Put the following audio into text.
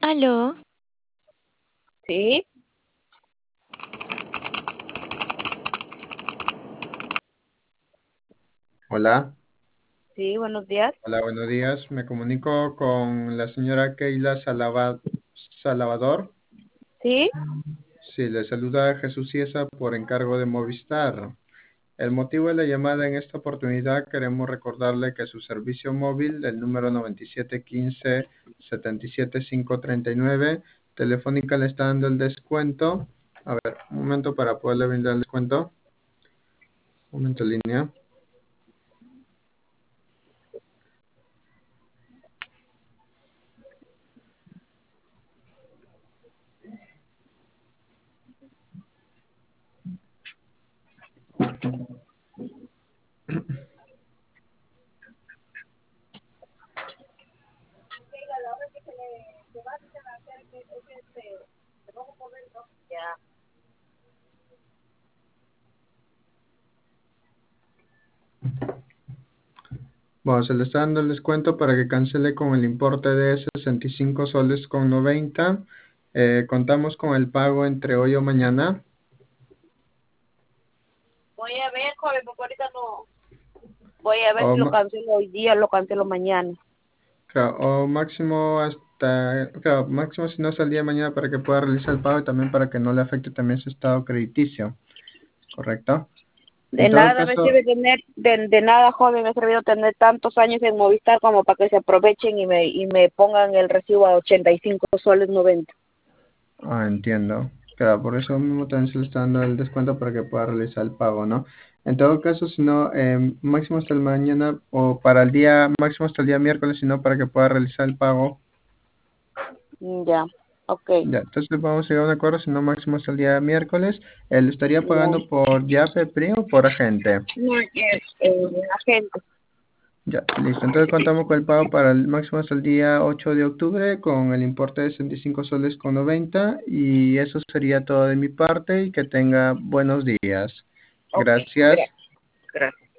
Aló, Sí, Hola, sí, buenos días. hola, buenos días. Me comunico con la señora Keila Salvador. Sí, Sí, le saluda Jesús Ciesa por encargo de Movistar. El motivo de la llamada en esta oportunidad queremos recordarle que su servicio móvil, el número 9715-77539, Telefónica le está dando el descuento. A ver, un momento para poderle brindar el descuento. Un momento en línea. ya. Bueno, se le está dando el descuento para que cancele con el importe de 65 soles con 90. Contamos con el pago entre hoy o mañana. Voy a ver, joven, porque ahorita no. Voy a ver O, si lo cancelo hoy día, lo cancelo mañana. claro, o máximo hasta, claro, máximo si no es el día de mañana para que pueda realizar el pago y también para que no le afecte también su estado crediticio. ¿Correcto? De En todo nada me caso, sirve tener, de nada, joven, me ha servido tener tantos años en Movistar como para que se aprovechen y me pongan el recibo a 85 soles 90. entiendo. Claro, por eso mismo también se le está dando el descuento para que pueda realizar el pago, ¿no? En todo caso, si no, máximo hasta el mañana o para el día, máximo hasta el día miércoles, si no, para que pueda realizar el pago. Ya, ok. Ya, entonces vamos a llegar a un acuerdo, si no, máximo hasta el día miércoles. Él estaría Ya. pagando por Yape, PRI o por agente. No, agente. Ya, listo. Entonces contamos con el pago para el máximo hasta el día 8 de octubre con el importe de 65 soles con 90 y eso sería todo de mi parte y que tenga buenos días. Ok, Gracias. gracias. Gracias.